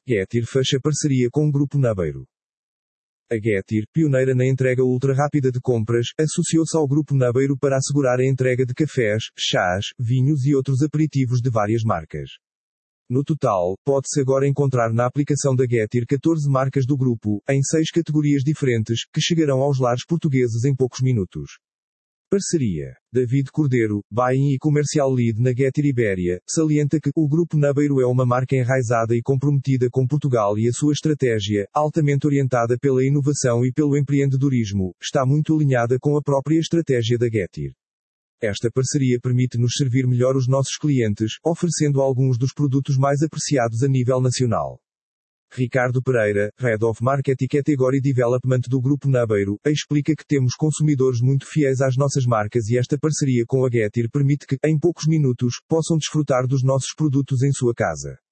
Getir fecha parceria com o Grupo Nabeiro. A Getir, pioneira na entrega ultra-rápida de compras, associou-se ao Grupo Nabeiro para assegurar a entrega de cafés, chás, vinhos e outros aperitivos de várias marcas. No total, pode-se agora encontrar na aplicação da Getir 14 marcas do grupo, em 6 categorias diferentes, que chegarão aos lares portugueses em poucos minutos. Parceria. David Cordeiro, Buying e Comercial Lead na Getir Ibéria, salienta que o Grupo Nabeiro é uma marca enraizada e comprometida com Portugal e a sua estratégia, altamente orientada pela inovação e pelo empreendedorismo, está muito alinhada com a própria estratégia da Getir. Esta parceria permite-nos servir melhor os nossos clientes, oferecendo alguns dos produtos mais apreciados a nível nacional. Ricardo Pereira, Head of Market e Category Development do Grupo Nabeiro, explica que temos consumidores muito fiéis às nossas marcas e esta parceria com a Getir permite que, em poucos minutos, possam desfrutar dos nossos produtos em sua casa.